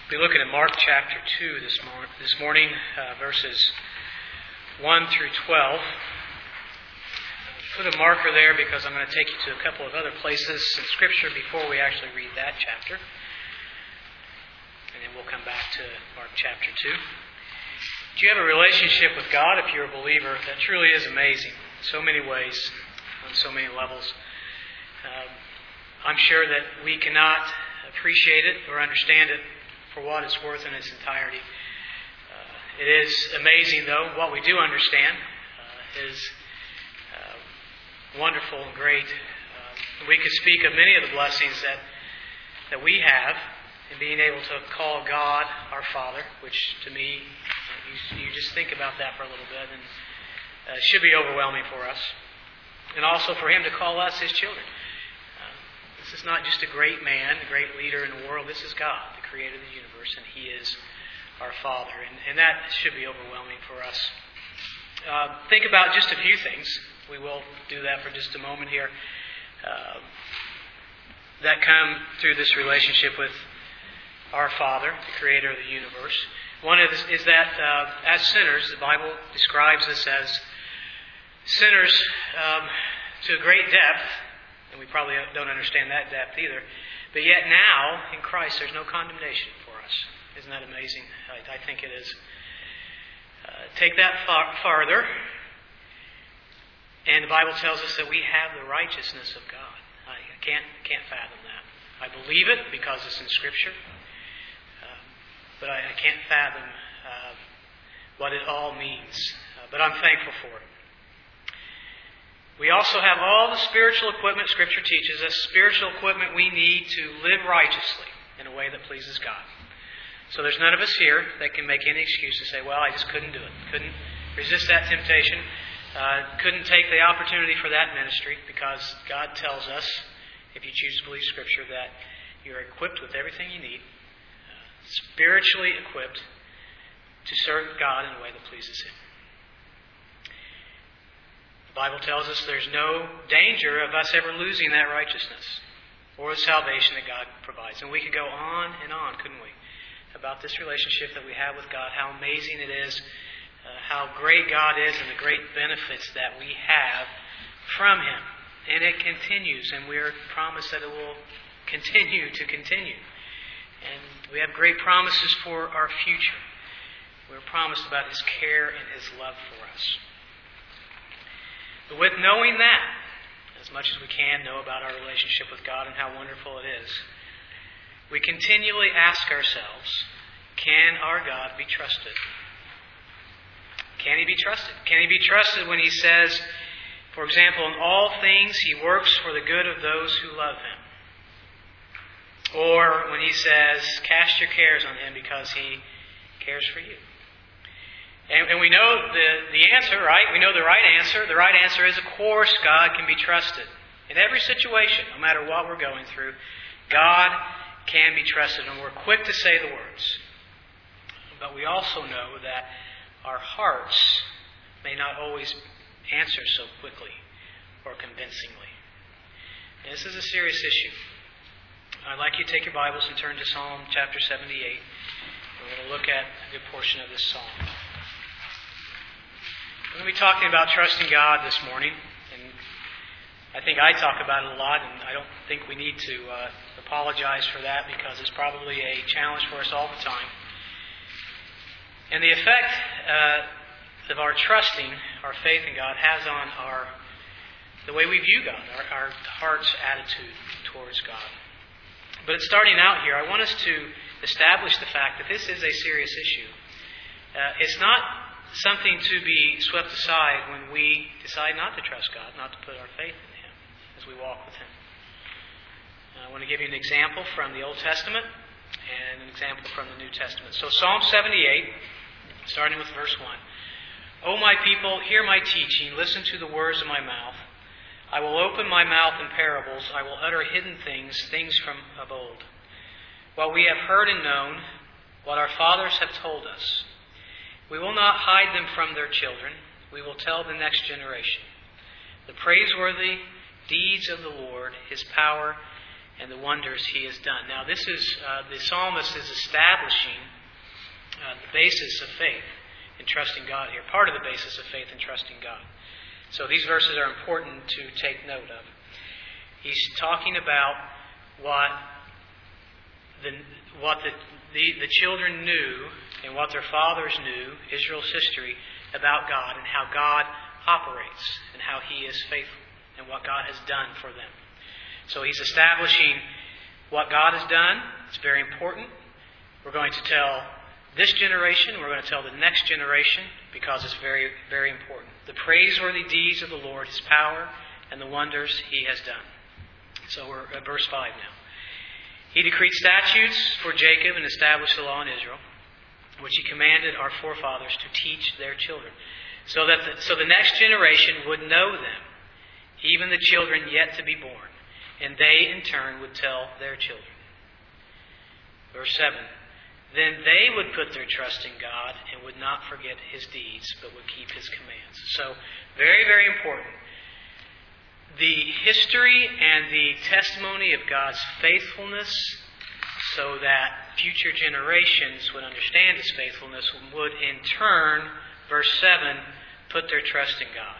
We'll be looking at Mark chapter 2 this morning, verses 1 through 12. Put a marker there because I'm going to take you to a couple of other places in Scripture before we actually read that chapter. And then we'll come back to Mark chapter 2. Do you have a relationship with God, if you're a believer? That truly is amazing in so many ways, on so many levels. I'm sure that we cannot appreciate it or understand it for what it's worth in its entirety. It is amazing, though. What we do understand is wonderful and great. We could speak of many of the blessings that we have in being able to call God our Father, which to me, you just think about that for a little bit, and it should be overwhelming for us. And also for Him to call us His children. This is not just a great man, a great leader in the world. This is God, the creator of the universe, and He is our Father. And that should be overwhelming for us. Think about just a few things. We will do that for just a moment here. That come through this relationship with our Father, the creator of the universe. One is that as sinners, the Bible describes us as sinners to a great depth. And we probably don't understand that depth either. But yet now, in Christ, there's no condemnation for us. Isn't that amazing? I think it is. Take that farther. And the Bible tells us that we have the righteousness of God. I can't fathom that. I believe it because it's in Scripture. But I can't fathom what it all means. But I'm thankful for it. We also have all the spiritual equipment Scripture teaches us, spiritual equipment we need to live righteously in a way that pleases God. So there's none of us here that can make any excuse to say, well, I just couldn't do it. Couldn't resist that temptation. Couldn't take the opportunity for that ministry, because God tells us, if you choose to believe Scripture, that you're equipped with everything you need, spiritually equipped to serve God in a way that pleases Him. The Bible tells us there's no danger of us ever losing that righteousness or the salvation that God provides. And we could go on and on, couldn't we, about this relationship that we have with God, how amazing it is, how great God is, and the great benefits that we have from Him. And it continues, and we're promised that it will continue to continue. And we have great promises for our future. We're promised about His care and His love for us. But with knowing that, as much as we can know about our relationship with God and how wonderful it is, we continually ask ourselves, can our God be trusted? Can He be trusted? Can He be trusted when He says, for example, in all things He works for the good of those who love Him? Or when He says, cast your cares on Him because He cares for you. And we know the answer, right? We know the right answer. The right answer is, of course, God can be trusted. In every situation, no matter what we're going through, God can be trusted. And we're quick to say the words. But we also know that our hearts may not always answer so quickly or convincingly. And this is a serious issue. I'd like you to take your Bibles and turn to Psalm chapter 78. We're going to look at a good portion of this psalm. We're going to be talking about trusting God this morning, and I think I talk about it a lot, and I don't think we need to apologize for that, because it's probably a challenge for us all the time. And the effect of our trusting, our faith in God, has on the way we view God, our heart's attitude towards God. But it's starting out here, I want us to establish the fact that this is a serious issue. It's not something to be swept aside when we decide not to trust God, not to put our faith in Him as we walk with Him. I want to give you an example from the Old Testament and an example from the New Testament. So Psalm 78, starting with verse 1. O my people, hear my teaching, listen to the words of my mouth. I will open my mouth in parables, I will utter hidden things, things from of old. What we have heard and known, what our fathers have told us. We will not hide them from their children. We will tell the next generation the praiseworthy deeds of the Lord, His power and the wonders He has done. Now, this is the psalmist is establishing the basis of faith in trusting God here. Part of the basis of faith in trusting God. So these verses are important to take note of. He's talking about what the children knew and what their fathers knew, Israel's history, about God and how God operates and how He is faithful and what God has done for them. So he's establishing what God has done. It's very important. We're going to tell this generation, we're going to tell the next generation, because it's very, very important. The praiseworthy deeds of the Lord, His power, and the wonders He has done. So we're at verse 5 now. He decreed statutes for Jacob and established the law in Israel, which He commanded our forefathers to teach their children, so the next generation would know them, even the children yet to be born, and they in turn would tell their children. Verse 7. Then they would put their trust in God and would not forget His deeds, but would keep His commands. So, very, very important. The history and the testimony of God's faithfulness, so that future generations would understand His faithfulness, would in turn, verse 7, put their trust in God.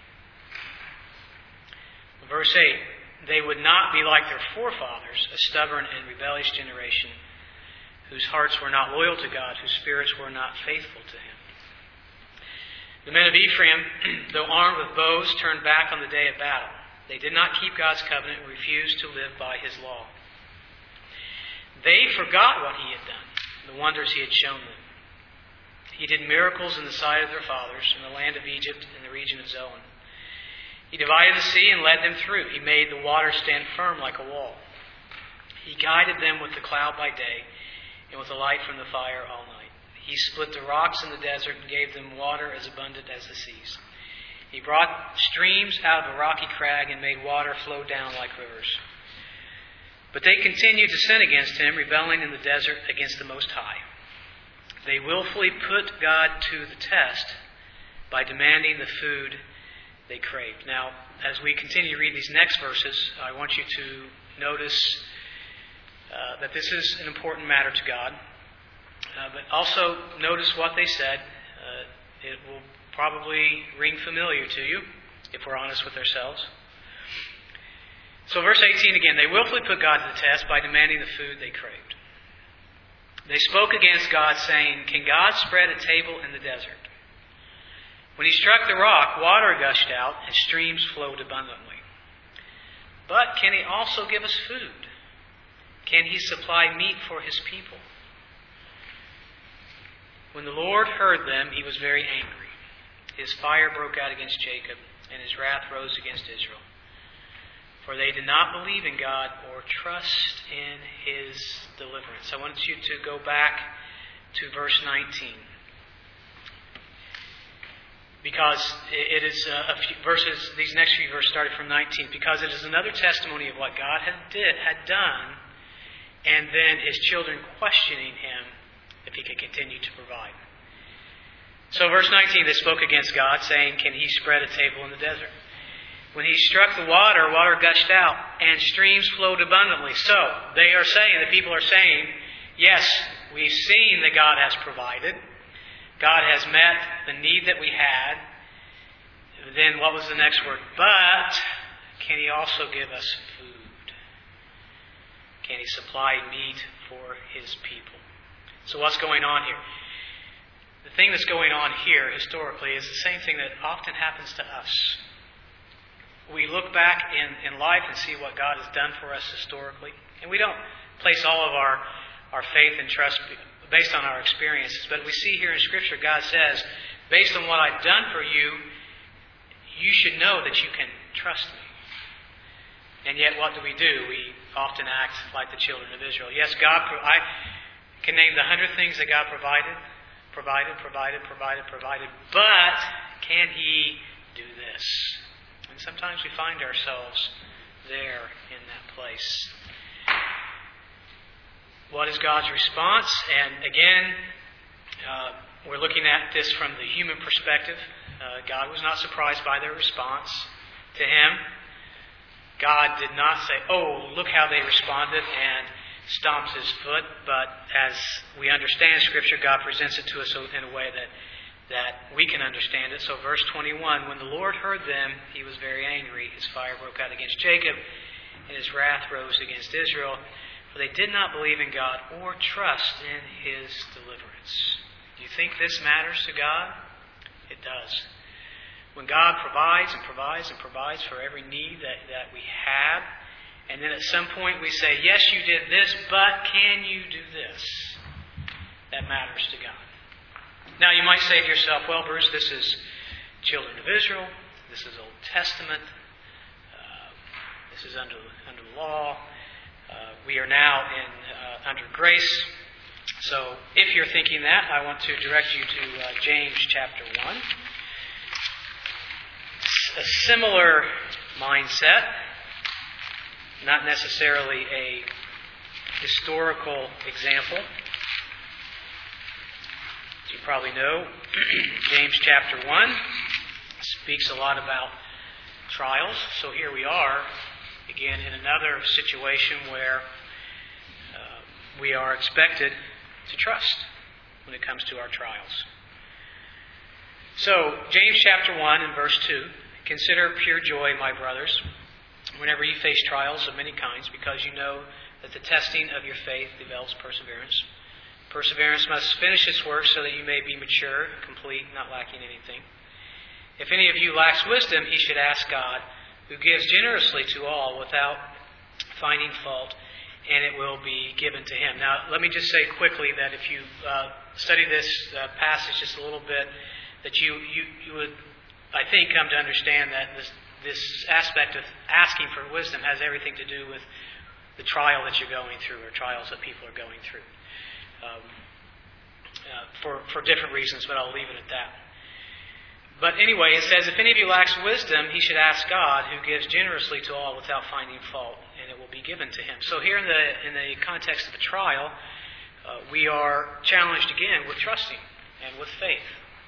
Verse 8, they would not be like their forefathers, a stubborn and rebellious generation, whose hearts were not loyal to God, whose spirits were not faithful to Him. The men of Ephraim, though armed with bows, turned back on the day of battle. They did not keep God's covenant and refused to live by His law. They forgot what He had done, the wonders He had shown them. He did miracles in the sight of their fathers in the land of Egypt in the region of Zoan. He divided the sea and led them through. He made the water stand firm like a wall. He guided them with the cloud by day and with the light from the fire all night. He split the rocks in the desert and gave them water as abundant as the seas. He brought streams out of a rocky crag and made water flow down like rivers. But they continued to sin against Him, rebelling in the desert against the Most High. They willfully put God to the test by demanding the food they craved. Now, as we continue to read these next verses, I want you to notice that this is an important matter to God. But also notice what they said. It will probably ring familiar to you if we're honest with ourselves. So verse 18 again, they willfully put God to the test by demanding the food they craved. They spoke against God, saying, "Can God spread a table in the desert?" When He struck the rock, water gushed out and streams flowed abundantly. But can He also give us food? Can He supply meat for His people? When the Lord heard them, He was very angry. His fire broke out against Jacob, and His wrath rose against Israel. For they did not believe in God or trust in His deliverance. I want you to go back to verse 19. Because it is these next few verses started from 19, because it is another testimony of what God had done, and then His children questioning Him if He could continue to provide. So verse 19, they spoke against God, saying, "Can He spread a table in the desert?" When He struck the water, water gushed out, and streams flowed abundantly. So they are saying, the people are saying, yes, we've seen that God has provided. God has met the need that we had. Then what was the next word? But can He also give us food? Can He supply meat for His people? So what's going on here? The thing that's going on here historically is the same thing that often happens to us. We look back in life and see what God has done for us historically. And we don't place all of our faith and trust based on our experiences. But we see here in Scripture, God says, based on what I've done for you, you should know that you can trust me. And yet what do? We often act like the children of Israel. Yes, I can name the 100 things that God provided. But can He do this? And sometimes we find ourselves there in that place. What is God's response? And again, we're looking at this from the human perspective. God was not surprised by their response to Him. God did not say, oh, look how they responded, and stomps his foot. But as we understand Scripture, God presents it to us in a way that we can understand it. So verse 21, when the Lord heard them, he was very angry. His fire broke out against Jacob, and his wrath rose against Israel, for they did not believe in God or trust in his deliverance. Do you think this matters to God? It does. When God provides and provides and provides for every need that we have, and then at some point we say, yes, you did this, but can you do this? That matters to God. Now you might say to yourself, well, Bruce, this is children of Israel. This is Old Testament. This is under the law. We are now under grace. So if you're thinking that, I want to direct you to James chapter 1. A similar mindset, not necessarily a historical example. As you probably know, James chapter 1 speaks a lot about trials. So here we are, again, in another situation where we are expected to trust when it comes to our trials. So, James chapter 1 and verse 2, consider pure joy, my brothers, whenever you face trials of many kinds, because you know that the testing of your faith develops perseverance. Perseverance must finish its work so that you may be mature, complete, not lacking anything. If any of you lacks wisdom, he should ask God, who gives generously to all without finding fault, and it will be given to him. Now, let me just say quickly that if you study this passage just a little bit, that you would, I think, come to understand that this aspect of asking for wisdom has everything to do with the trial that you're going through, or trials that people are going through, for different reasons, but I'll leave it at that. But anyway, it says, if any of you lacks wisdom, he should ask God, who gives generously to all without finding fault, and it will be given to him. So here in the context of a trial, we are challenged again with trusting and with faith.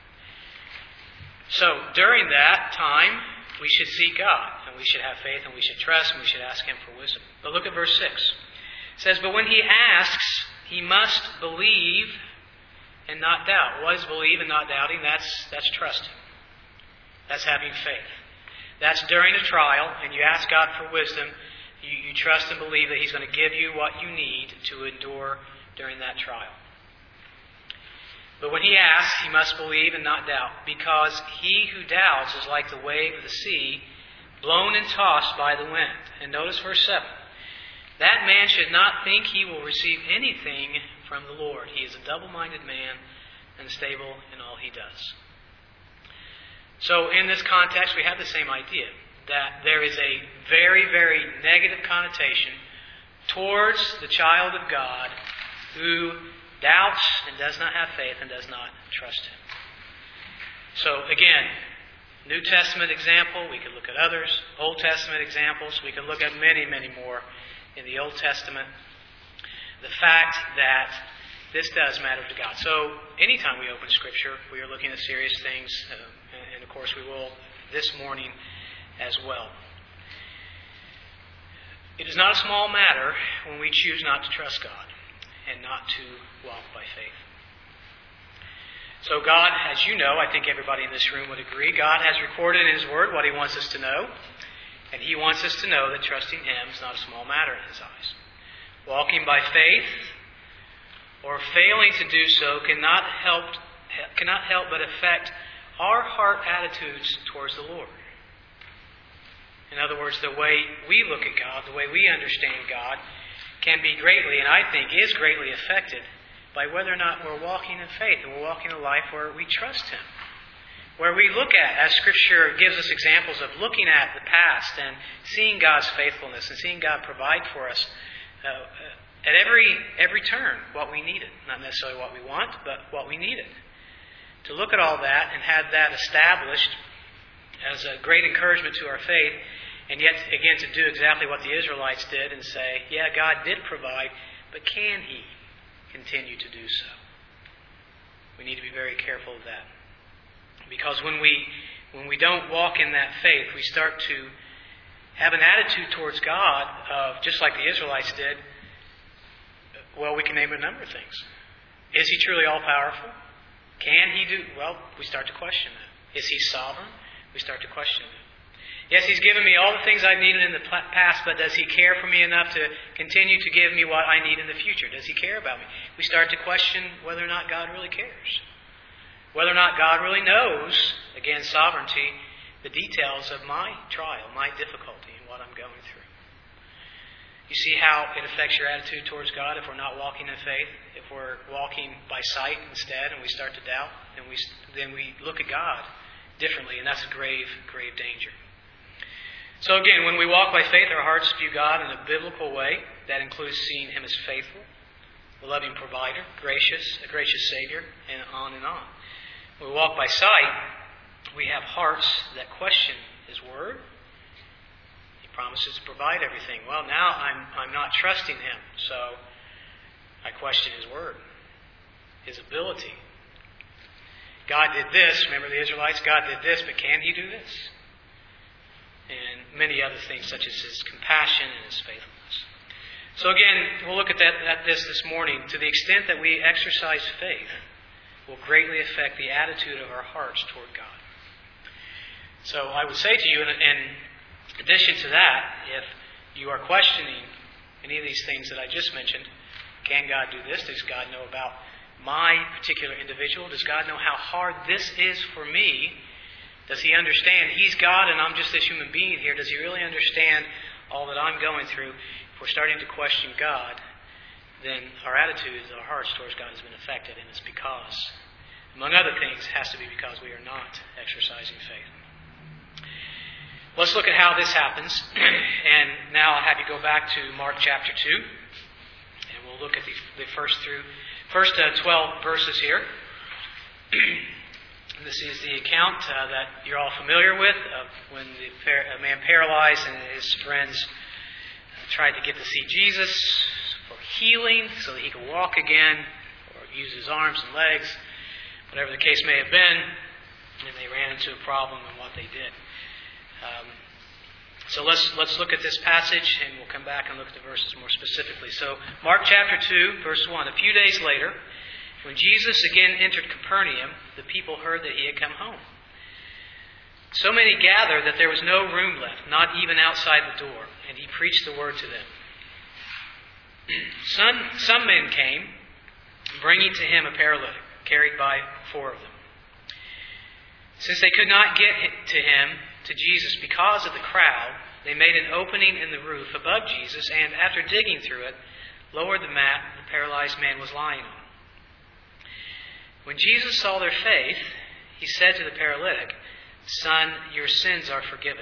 So during that time, we should seek God, and we should have faith, and we should trust, and we should ask him for wisdom. But look at verse 6. It says, but when he asks, he must believe and not doubt. What is believe and not doubting? That's trusting. That's having faith. That's during a trial, and you ask God for wisdom. You trust and believe that he's going to give you what you need to endure during that trial. But when he asks, he must believe and not doubt, because he who doubts is like the wave of the sea, blown and tossed by the wind. And notice verse 7. That man should not think he will receive anything from the Lord. He is a double-minded man, unstable in all he does. So in this context, we have the same idea, that there is a very, very negative connotation towards the child of God who doubts and does not have faith and does not trust him. So again, New Testament example, we could look at others. Old Testament examples, we could look at many, many more in the Old Testament. The fact that this does matter to God. So anytime we open Scripture, we are looking at serious things, and of course we will this morning as well. It is not a small matter when we choose not to trust God and not to walk by faith. So God, as you know, I think everybody in this room would agree, God has recorded in his Word what he wants us to know, and he wants us to know that trusting him is not a small matter in his eyes. Walking by faith or failing to do so cannot help but affect our heart attitudes towards the Lord. In other words, the way we look at God, the way we understand God, can be greatly, and I think is greatly affected by whether or not we're walking in faith and we're walking a life where we trust him. Where we look at, as Scripture gives us examples of looking at the past and seeing God's faithfulness and seeing God provide for us at every turn what we needed. Not necessarily what we want, but what we needed. To look at all that and have that established as a great encouragement to our faith, and yet, again, to do exactly what the Israelites did and say, yeah, God did provide, but can he continue to do so? We need to be very careful of that. Because when we don't walk in that faith, we start to have an attitude towards God of, just like the Israelites did, well, we can name a number of things. Is He truly all-powerful? Can He do... Well, we start to question that. Is He sovereign? We start to question that. Yes, He's given me all the things I needed in the past, but does He care for me enough to continue to give me what I need in the future? Does He care about me? We start to question whether or not God really cares. Whether or not God really knows, again, sovereignty, the details of my trial, my difficulty, and what I'm going through. You see how it affects your attitude towards God if we're not walking in faith? If we're walking by sight instead and we start to doubt, then we look at God differently, and that's a grave, grave danger. So again, when we walk by faith, our hearts view God in a biblical way. That includes seeing Him as faithful, a loving provider, a gracious Savior, and on and on. When we walk by sight, we have hearts that question His Word. He promises to provide everything. Well, now I'm not trusting Him, so I question His Word, His ability. God did this. Remember the Israelites? God did this, but can He do this? And many other things such as His compassion and His faithfulness. So again, we'll look at this morning. To the extent that we exercise faith will greatly affect the attitude of our hearts toward God. So I would say to you, in addition to that, if you are questioning any of these things that I just mentioned, can God do this? Does God know about my particular individual? Does God know how hard this is for me? Does He understand He's God and I'm just this human being here? Does He really understand all that I'm going through? If we're starting to question God, then our attitudes, our hearts towards God has been affected, and it's because, among other things, it has to be because we are not exercising faith. Let's look at how this happens. And now I'll have you go back to Mark chapter 2, and we'll look at the first 12 verses here. This is the account that you're all familiar with of when a man paralyzed and his friends tried to get to see Jesus for healing so that he could walk again or use his arms and legs, whatever the case may have been, and they ran into a problem in what they did. So let's look at this passage, and we'll come back and look at the verses more specifically. So Mark chapter 2, verse 1. A few days later, when Jesus again entered Capernaum, the people heard that He had come home. So many gathered that there was no room left, not even outside the door, and He preached the word to them. Some men came, bringing to Him a paralytic, carried by 4 of them. Since they could not get to Jesus because of the crowd, they made an opening in the roof above Jesus, and after digging through it, lowered the mat the paralyzed man was lying on. When Jesus saw their faith, He said to the paralytic, "Son, your sins are forgiven."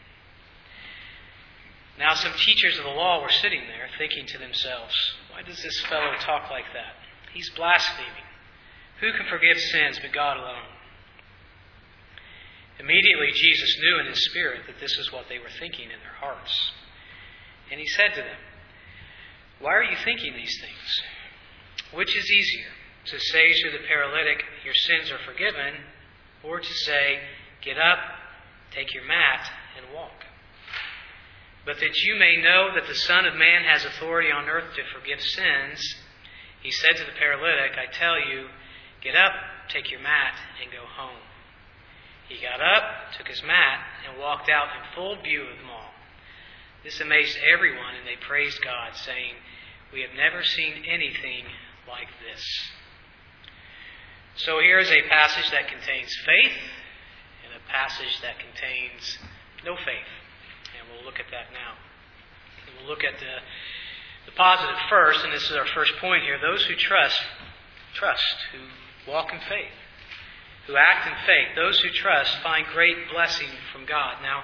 Now some teachers of the law were sitting there, thinking to themselves, "Why does this fellow talk like that? He's blaspheming. Who can forgive sins but God alone?" Immediately Jesus knew in His spirit that this is what they were thinking in their hearts. And He said to them, "Why are you thinking these things? Which is easier, to say to the paralytic, 'Your sins are forgiven,' or to say, 'Get up, take your mat, and walk'? But that you may know that the Son of Man has authority on earth to forgive sins," He said to the paralytic, "I tell you, get up, take your mat, and go home." He got up, took his mat, and walked out in full view of them all. This amazed everyone, and they praised God, saying, "We have never seen anything like this." So here is a passage that contains faith and a passage that contains no faith. And we'll look at that now. And we'll look at the positive first, and this is our first point here. Those who trust, who walk in faith, who act in faith, those who trust find great blessing from God. Now,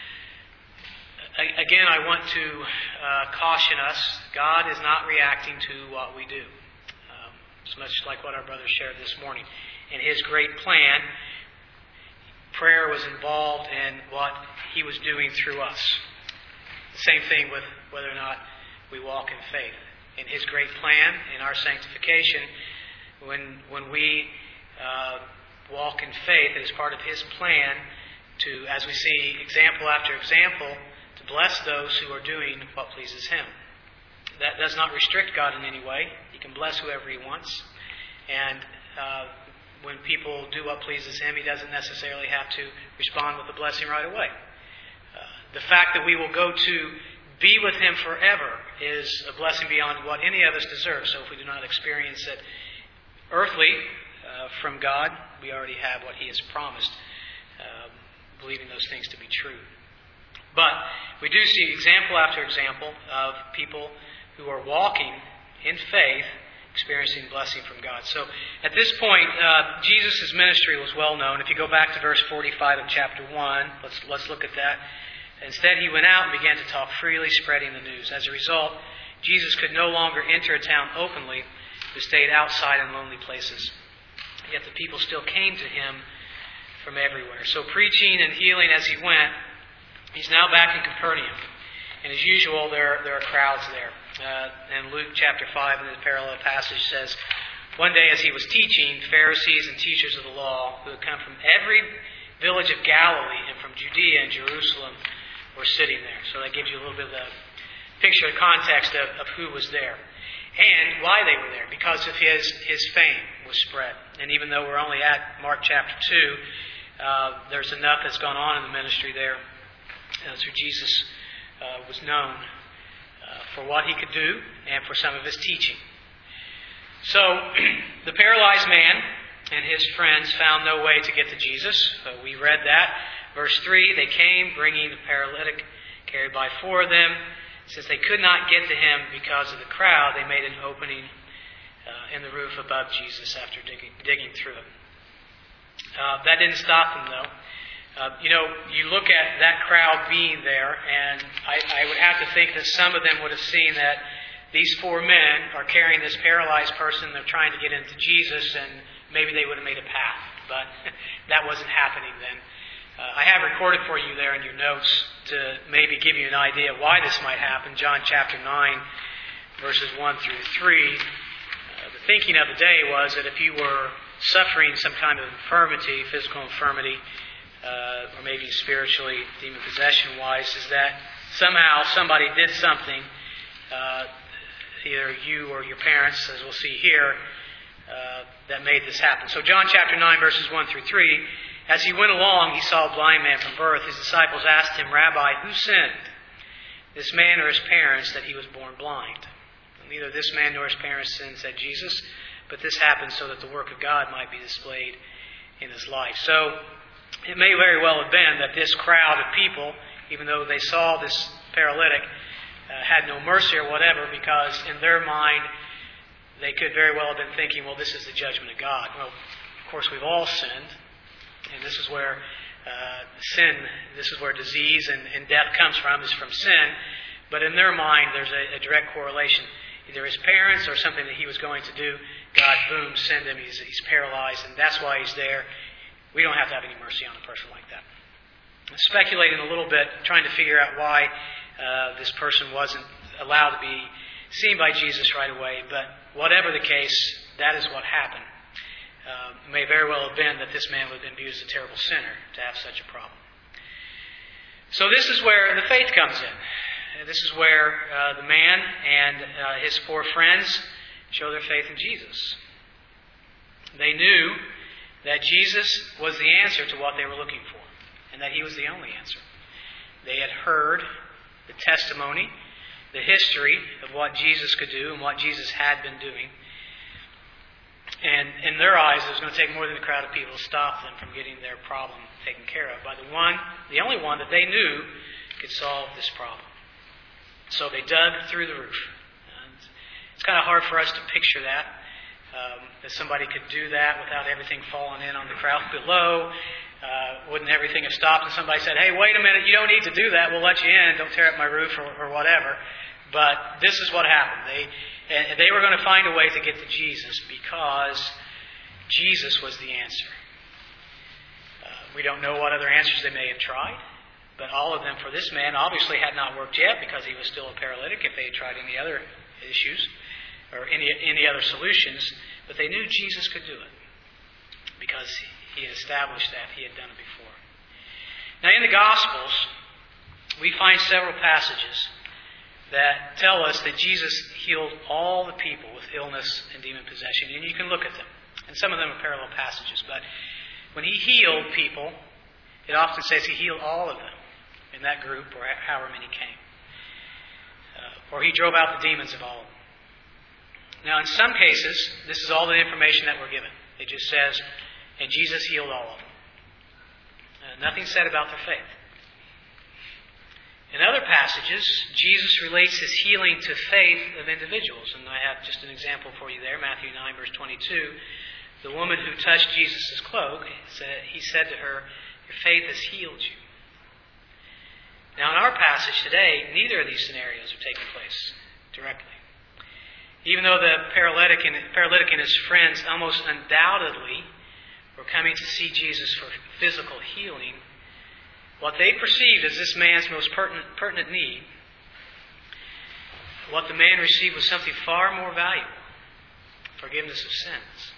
again, I want to caution us, God is not reacting to what we do. It's much like what our brother shared this morning. In His great plan, prayer was involved in what He was doing through us. The same thing with whether or not we walk in faith. In His great plan, in our sanctification, when we walk in faith, it is part of His plan to, as we see example after example, to bless those who are doing what pleases Him. That does not restrict God in any way. He can bless whoever He wants. And when people do what pleases Him, He doesn't necessarily have to respond with a blessing right away. The fact that we will go to be with Him forever is a blessing beyond what any of us deserve. So if we do not experience it earthly from God, we already have what He has promised, believing those things to be true. But we do see example after example of people who are walking in faith, experiencing blessing from God. So at this point, Jesus' ministry was well known. If you go back to verse 45 of chapter 1, let's look at that. Instead, He went out and began to talk freely, spreading the news. As a result, Jesus could no longer enter a town openly, but stayed outside in lonely places. Yet the people still came to Him from everywhere. So preaching and healing as He went, He's now back in Capernaum. And as usual, there are crowds there. And Luke chapter 5 in the parallel passage says, one day as He was teaching, Pharisees and teachers of the law who had come from every village of Galilee and from Judea and Jerusalem were sitting there. So that gives you a little bit of the picture, the context of who was there. And why they were there. Because of His fame was spread. And even though we're only at Mark chapter 2, there's enough that's gone on in the ministry there. So Jesus was known for what He could do and for some of His teaching. So the paralyzed man and his friends found no way to get to Jesus. We read that. Verse 3, they came, bringing the paralytic, carried by 4 of them. Since they could not get to Him because of the crowd, they made an opening in the roof above Jesus after digging through it. That didn't stop them, though. You look at that crowd being there, and I would have to think that some of them would have seen that these 4 men are carrying this paralyzed person. They're trying to get into Jesus, and maybe they would have made a path. But that wasn't happening then. I have recorded for you there in your notes to maybe give you an idea of why this might happen. John chapter 9, verses 1 through 3. The thinking of the day was that if you were suffering some kind of infirmity, physical infirmity, or maybe spiritually, demon possession-wise, is that somehow somebody did something, either you or your parents, as we'll see here, that made this happen. So John chapter 9, verses 1 through 3, as He went along, He saw a blind man from birth. His disciples asked Him, Rabbi, who sinned, this man or his parents, that he was born blind? And neither this man nor his parents sinned, said Jesus, but this happened so that the work of God might be displayed in his life. So it may very well have been that this crowd of people, even though they saw this paralytic, had no mercy or whatever, because in their mind they could very well have been thinking, well, this is the judgment of God. Well, of course, we've all sinned, and this is where this is where disease and death comes from, is from sin. But in their mind, there's a direct correlation. Either his parents or something that he was going to do, God, boom, send him. He's paralyzed, and that's why he's there. We don't have to have any mercy on a person like that. I'm speculating a little bit, trying to figure out why this person wasn't allowed to be seen by Jesus right away. But whatever the case, that is what happened. It may very well have been that this man would have been viewed as a terrible sinner to have such a problem. So this is where the faith comes in. This is where the man and his 4 friends show their faith in Jesus. They knew that Jesus was the answer to what they were looking for, and that He was the only answer. They had heard the testimony, the history of what Jesus could do and what Jesus had been doing. And in their eyes, it was going to take more than a crowd of people to stop them from getting their problem taken care of by the only one that they knew could solve this problem. So they dug through the roof. And it's kind of hard for us to picture that somebody could do that without everything falling in on the crowd below. Wouldn't everything have stopped and somebody said, hey, wait a minute, you don't need to do that, we'll let you in, don't tear up my roof or whatever. But this is what happened. They were going to find a way to get to Jesus because Jesus was the answer. We don't know what other answers they may have tried, but all of them for this man obviously had not worked yet because he was still a paralytic if they had tried any other issues or any other solutions. But they knew Jesus could do it because He had established that. He had done it before. Now in the Gospels, we find several passages that tell us that Jesus healed all the people with illness and demon possession. And you can look at them. And some of them are parallel passages. But when he healed people, it often says he healed all of them in that group, or however many came. Or he drove out the demons of all of them. Now, in some cases, this is all the information that we're given. It just says, and Jesus healed all of them. Nothing said about their faith. In other passages, Jesus relates his healing to faith of individuals. And I have just an example for you there, Matthew 9, verse 22. The woman who touched Jesus' cloak, he said to her, "Your faith has healed you." Now, in our passage today, neither of these scenarios are taking place directly. Even though the paralytic and his friends almost undoubtedly were coming to see Jesus for physical healing, what they perceived as this man's most pertinent need, what the man received was something far more valuable: forgiveness of sins.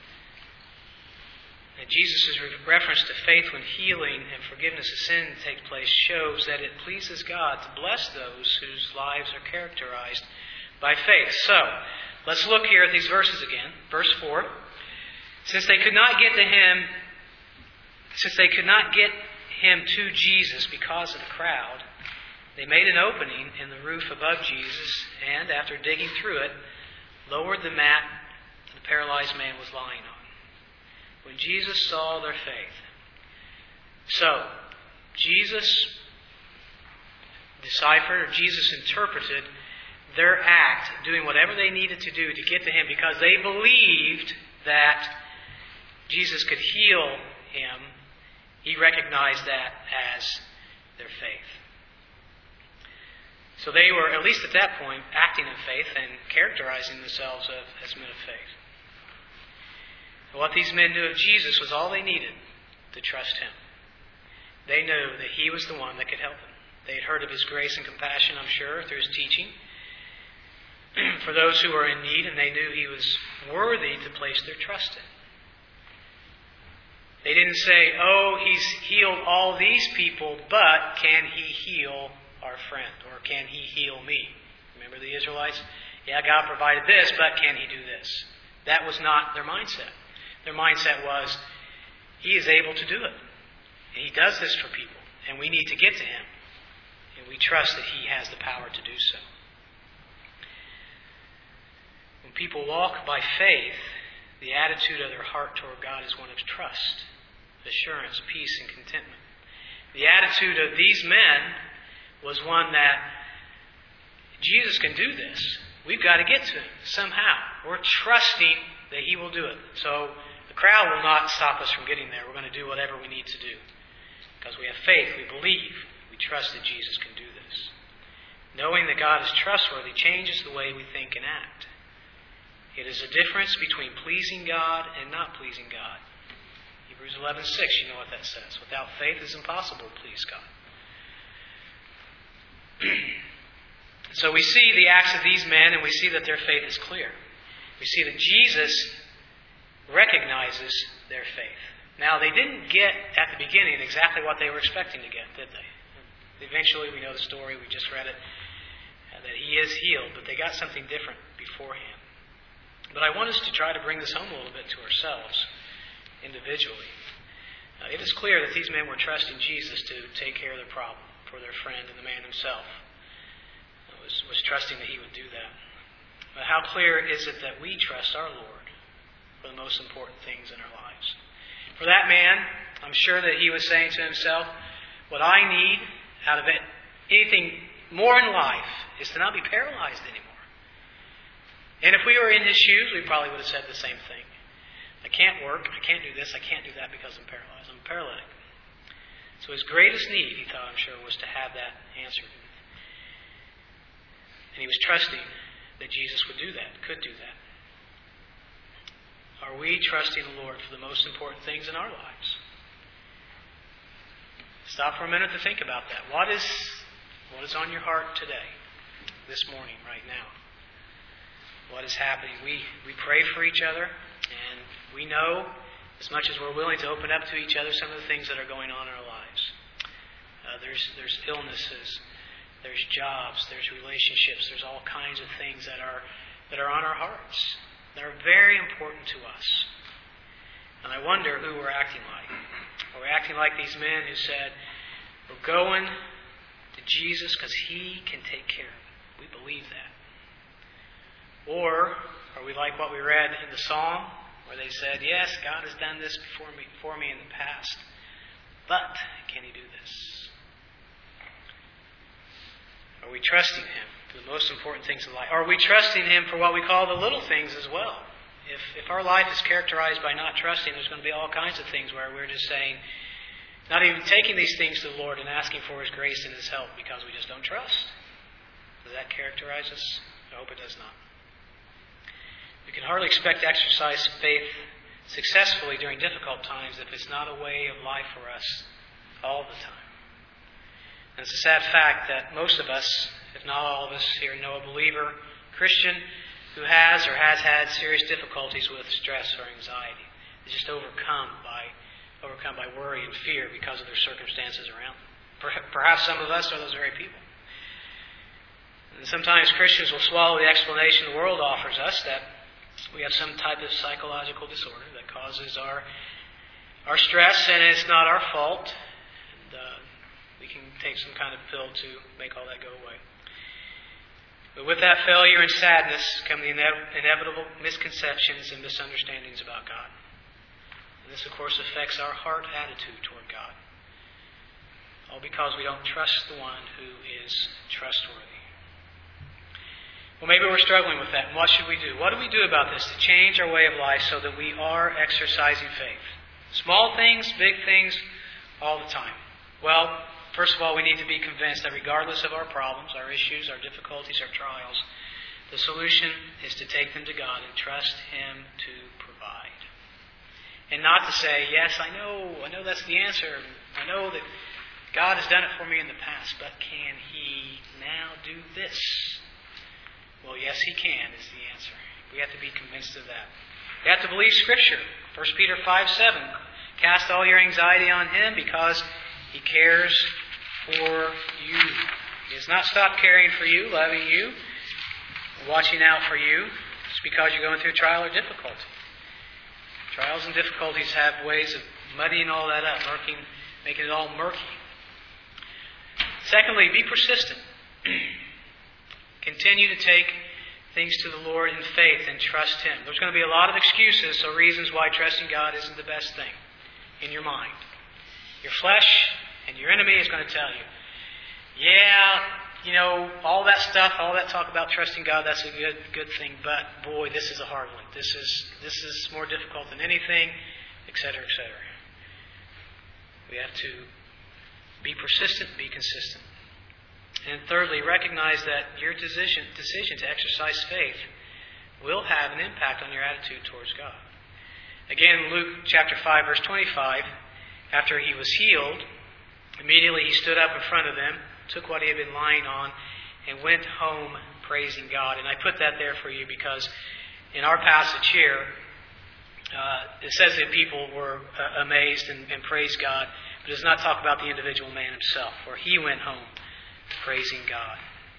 And Jesus' reference to faith when healing and forgiveness of sin take place shows that it pleases God to bless those whose lives are characterized by faith. So, let's look here at these verses again. Verse 4. Since they could not get him to Jesus because of the crowd, they made an opening in the roof above Jesus, and after digging through it, lowered the mat the paralyzed man was lying on. When Jesus saw their faith. So, Jesus deciphered, or Jesus interpreted their act, doing whatever they needed to do to get to him, because they believed that Jesus could heal him. He recognized that as their faith. So they were, at least at that point, acting in faith and characterizing themselves as men of faith. And what these men knew of Jesus was all they needed to trust him. They knew that he was the one that could help them. They had heard of his grace and compassion, I'm sure, through his teaching for those who were in need, and they knew he was worthy to place their trust in. They didn't say, "Oh, he's healed all these people, but can he heal our friend? Or can he heal me?" Remember the Israelites? Yeah, God provided this, but can he do this? That was not their mindset. Their mindset was, he is able to do it. And he does this for people. And we need to get to him. And we trust that he has the power to do so. When people walk by faith, the attitude of their heart toward God is one of trust, assurance, peace, and contentment. The attitude of these men was one that Jesus can do this. We've got to get to him somehow. We're trusting that he will do it. So the crowd will not stop us from getting there. We're going to do whatever we need to do. Because we have faith, we believe, we trust that Jesus can do this. Knowing that God is trustworthy changes the way we think and act. It is a difference between pleasing God and not pleasing God. Hebrews 11:6, you know what that says. Without faith it is impossible to please God. So we see the acts of these men, and we see that their faith is clear. We see that Jesus recognizes their faith. Now, they didn't get at the beginning exactly what they were expecting to get, did they? Eventually, we know the story, we just read it, that he is healed, but they got something different beforehand. But I want us to try to bring this home a little bit to ourselves, individually. It is clear that these men were trusting Jesus to take care of their problem for their friend and the man himself. Was trusting that he would do that. But how clear is it that we trust our Lord for the most important things in our lives? For that man, I'm sure that he was saying to himself, what I need out of it, anything more in life, is to not be paralyzed anymore. And if we were in his shoes, we probably would have said the same thing. I can't work, I can't do this, I can't do that because I'm paralyzed. I'm paralytic. So his greatest need, he thought, I'm sure, was to have that answered. And he was trusting that Jesus would do that, could do that. Are we trusting the Lord for the most important things in our lives? Stop for a minute to think about that. What is on your heart today, this morning, right now? What is happening? We pray for each other, and we know, as much as we're willing to open up to each other, some of the things that are going on in our lives. there's illnesses, there's jobs, there's relationships, there's all kinds of things that are on our hearts, that are very important to us. And I wonder who we're acting like. Are we acting like these men who said, we're going to Jesus because He can take care of it? We believe that. Or are we like what we read in the Psalm, where they said, yes, God has done this for me in the past, but can He do this? Are we trusting Him for the most important things in life? Are we trusting Him for what we call the little things as well? If our life is characterized by not trusting, there's going to be all kinds of things where we're just saying, not even taking these things to the Lord and asking for His grace and His help because we just don't trust. Does that characterize us? I hope it does not. We can hardly expect to exercise faith successfully during difficult times if it's not a way of life for us all the time. And it's a sad fact that most of us, if not all of us here, know a believer, Christian, who has or has had serious difficulties with stress or anxiety. They're just overcome by worry and fear because of their circumstances around them. Perhaps some of us are those very people. And sometimes Christians will swallow the explanation the world offers us that we have some type of psychological disorder that causes our stress, and it's not our fault. And we can take some kind of pill to make all that go away. But with that failure and sadness come the inevitable misconceptions and misunderstandings about God. And this, of course, affects our heart attitude toward God. All because we don't trust the one who is trustworthy. Well, maybe we're struggling with that. And what should we do? What do we do about this to change our way of life so that we are exercising faith? Small things, big things, all the time. Well, first of all, we need to be convinced that regardless of our problems, our issues, our difficulties, our trials, the solution is to take them to God and trust Him to provide. And not to say, yes, I know that's the answer. I know that God has done it for me in the past, but can He now do this? Well, yes, He can is the answer. We have to be convinced of that. We have to believe Scripture. 1 Peter 5:7. Cast all your anxiety on Him because He cares for you. He has not stopped caring for you, loving you, watching out for you just because you're going through a trial or difficulty. Trials and difficulties have ways of muddying all that up, making it all murky. Secondly, be persistent. Continue to take things to the Lord in faith and trust Him. There's going to be a lot of excuses or reasons why trusting God isn't the best thing in your mind. Your flesh and your enemy is going to tell you, all that stuff, all that talk about trusting God, that's a good thing, but boy, this is a hard one. This is more difficult than anything, etc., etc. We have to be persistent, be consistent. And thirdly, recognize that your decision to exercise faith will have an impact on your attitude towards God. Again, Luke chapter 5, verse 25, after he was healed, immediately he stood up in front of them, took what he had been lying on, and went home praising God. And I put that there for you because in our passage here, it says that people were amazed and praised God, but it does not talk about the individual man himself, where he went home praising God.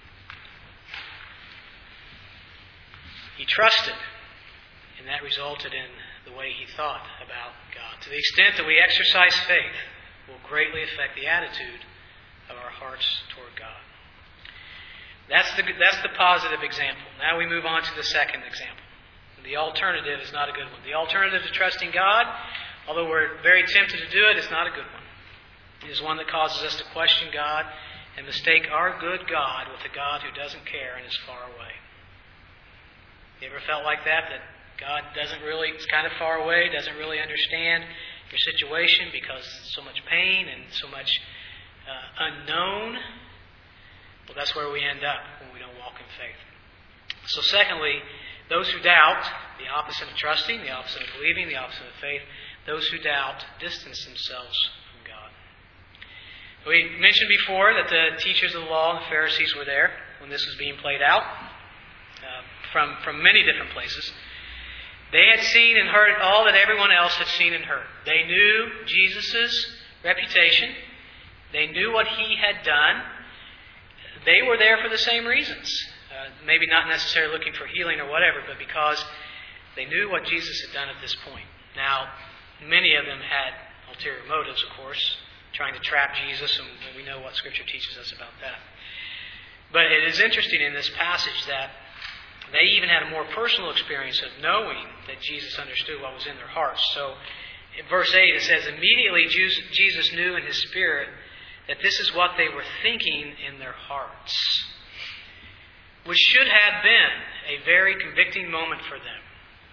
He trusted, and that resulted in the way he thought about God. To the extent that we exercise faith will greatly affect the attitude of our hearts toward God. That's the positive example. Now we move on to the second example. The alternative is not a good one. The alternative to trusting God, although we're very tempted to do it, is not a good one. It is one that causes us to question God and mistake our good God with a God who doesn't care and is far away. You ever felt like that God is kind of far away, doesn't really understand your situation because so much pain and so much unknown? Well, that's where we end up when we don't walk in faith. So secondly, those who doubt, the opposite of trusting, the opposite of believing, the opposite of faith, those who doubt distance themselves from God. We mentioned before that the teachers of the law and the Pharisees were there when this was being played out from many different places. They had seen and heard all that everyone else had seen and heard. They knew Jesus' reputation. They knew what He had done. They were there for the same reasons. Maybe not necessarily looking for healing or whatever, but because they knew what Jesus had done at this point. Now, many of them had ulterior motives, of course, trying to trap Jesus, and we know what Scripture teaches us about that. But it is interesting in this passage that they even had a more personal experience of knowing that Jesus understood what was in their hearts. So in verse 8 it says, immediately Jesus knew in His spirit that this is what they were thinking in their hearts, which should have been a very convicting moment for them.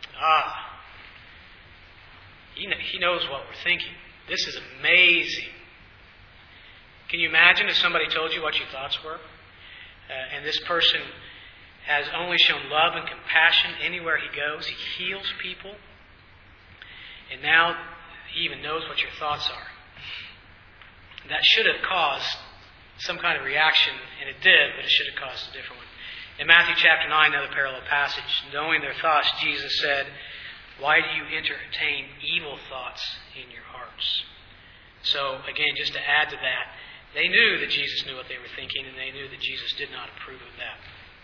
He knows what we're thinking. This is amazing. Can you imagine if somebody told you what your thoughts were? And this person has only shown love and compassion anywhere he goes. He heals people. And now He even knows what your thoughts are. That should have caused some kind of reaction, and it did, but it should have caused a different one. In Matthew chapter 9, another parallel passage, knowing their thoughts, Jesus said, why do you entertain evil thoughts in your hearts? So, again, just to add to that, they knew that Jesus knew what they were thinking, and they knew that Jesus did not approve of that.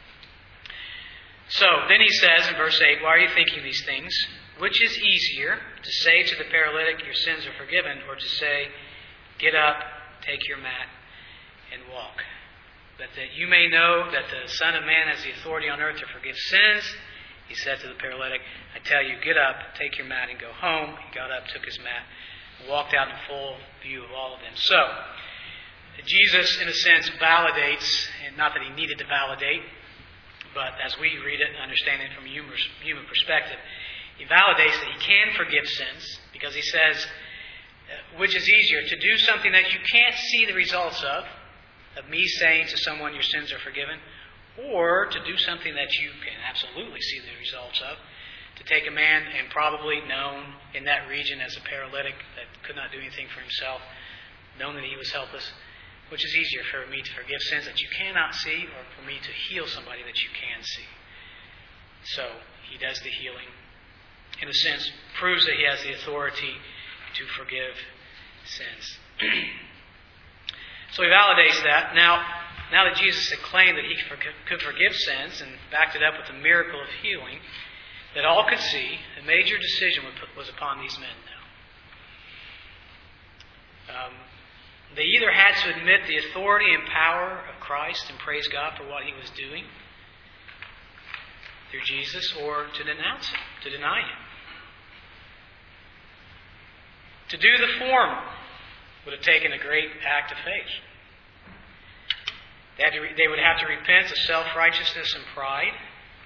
So, then He says in verse 8, why are you thinking these things? Which is easier, to say to the paralytic, your sins are forgiven, or to say, get up, take your mat, and walk? But that you may know that the Son of Man has the authority on earth to forgive sins, He said to the paralytic, I tell you, get up, take your mat, and go home. He got up, took his mat, and walked out in full view of all of them. So, Jesus, in a sense, validates, and not that He needed to validate, but as we read it and understand it from a human perspective, He validates that He can forgive sins, because He says, which is easier, to do something that you can't see the results of me saying to someone your sins are forgiven, or to do something that you can absolutely see the results of, to take a man and probably known in that region as a paralytic that could not do anything for himself, known that he was helpless, which is easier for me to forgive sins that you cannot see, or for me to heal somebody that you can see. So He does the healing. In a sense, proves that He has the authority to forgive sins. So He validates that. Now that Jesus had claimed that He could forgive sins and backed it up with a miracle of healing that all could see, a major decision was upon these men now. They either had to admit the authority and power of Christ and praise God for what He was doing through Jesus, or to denounce Him, to deny Him. To do the former would have taken a great act of faith. They would have to repent of self-righteousness and pride,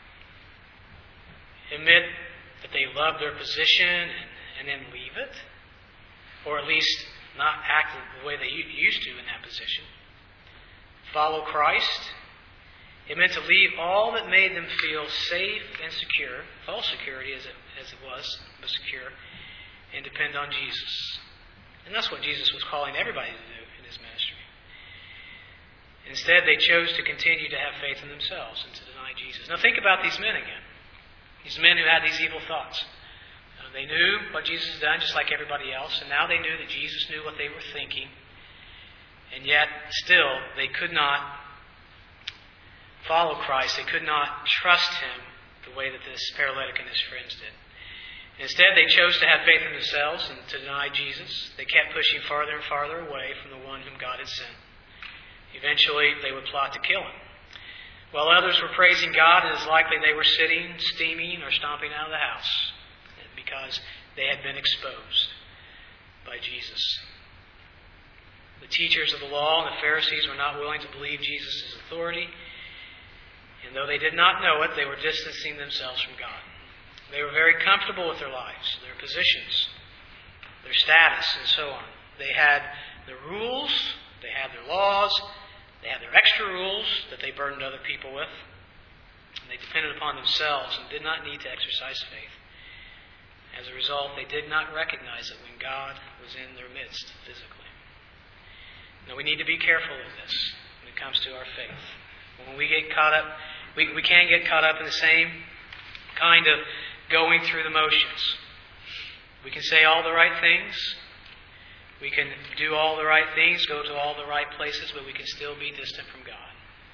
admit that they loved their position and then leave it, or at least not act the way they used to in that position. Follow Christ. It meant to leave all that made them feel safe and secure, false security as it was, but secure, and depend on Jesus. And that's what Jesus was calling everybody to do in His ministry. Instead, they chose to continue to have faith in themselves and to deny Jesus. Now think about these men again. These men who had these evil thoughts. They knew what Jesus had done just like everybody else, and now they knew that Jesus knew what they were thinking. And yet, still, they could not follow Christ. They could not trust Him the way that this paralytic and his friends did. Instead, they chose to have faith in themselves and to deny Jesus. They kept pushing farther and farther away from the one whom God had sent. Eventually, they would plot to kill Him. While others were praising God, it is likely they were sitting, steaming, or stomping out of the house because they had been exposed by Jesus. The teachers of the law and the Pharisees were not willing to believe Jesus' authority, and though they did not know it, they were distancing themselves from God. They were very comfortable with their lives, their positions, their status, and so on. They had the rules, they had their laws, they had their extra rules that they burdened other people with. And they depended upon themselves and did not need to exercise faith. As a result, they did not recognize it when God was in their midst physically. Now, we need to be careful of this when it comes to our faith. When we get caught up, we can get caught up in the same kind of going through the motions. We can say all the right things. We can do all the right things, go to all the right places, but we can still be distant from God.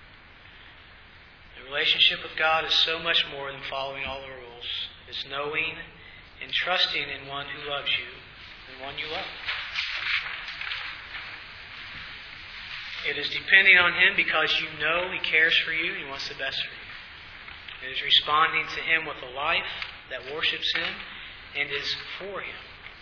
The relationship with God is so much more than following all the rules. It's knowing and trusting in one who loves you and one you love. It is depending on Him because you know He cares for you and He wants the best for you. It is responding to Him with a life that worships Him and is for Him.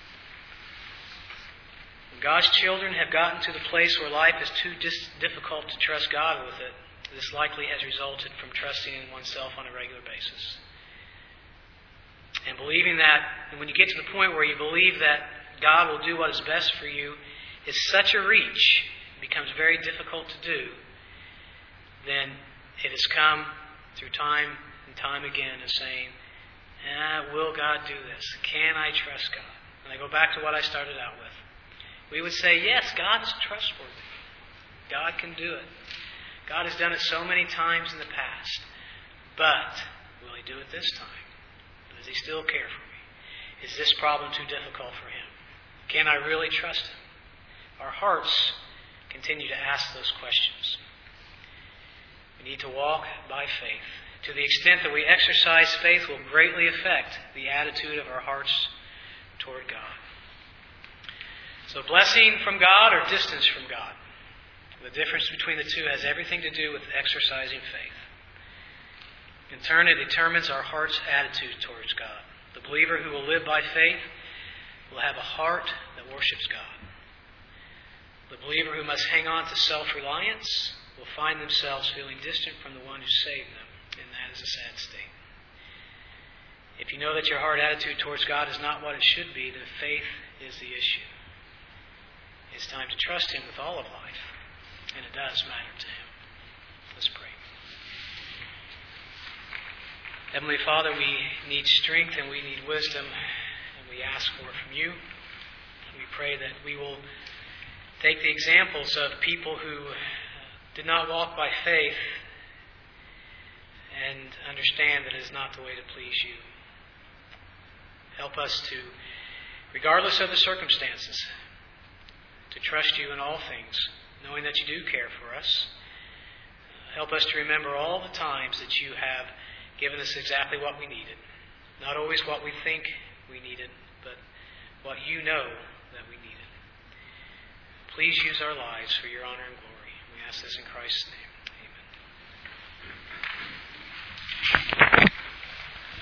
When God's children have gotten to the place where life is too difficult to trust God with it, this likely has resulted from trusting in oneself on a regular basis. And believing that, and when you get to the point where you believe that God will do what is best for you, is such a reach, it becomes very difficult to do, then it has come through time and time again of saying, will God do this? Can I trust God? And I go back to what I started out with. We would say, yes, God is trustworthy. God can do it. God has done it so many times in the past. But will He do it this time? Does He still care for me? Is this problem too difficult for Him? Can I really trust Him? Our hearts continue to ask those questions. We need to walk by faith. To the extent that we exercise faith will greatly affect the attitude of our hearts toward God. So blessing from God or distance from God. The difference between the two has everything to do with exercising faith. In turn, it determines our heart's attitude towards God. The believer who will live by faith will have a heart that worships God. The believer who must hang on to self-reliance will find themselves feeling distant from the one who saved them, and that is a sad state. If you know that your heart attitude towards God is not what it should be, then faith is the issue. It's time to trust Him with all of life, and it does matter to Him. Let's pray. Heavenly Father, we need strength and we need wisdom, and we ask for it from You. We pray that we will take the examples of people who did not walk by faith and understand that it is not the way to please You. Help us to, regardless of the circumstances, to trust You in all things, knowing that You do care for us. Help us to remember all the times that You have given us exactly what we needed. Not always what we think we needed, but what You know that we needed. Please use our lives for Your honor and glory. We ask this in Christ's name.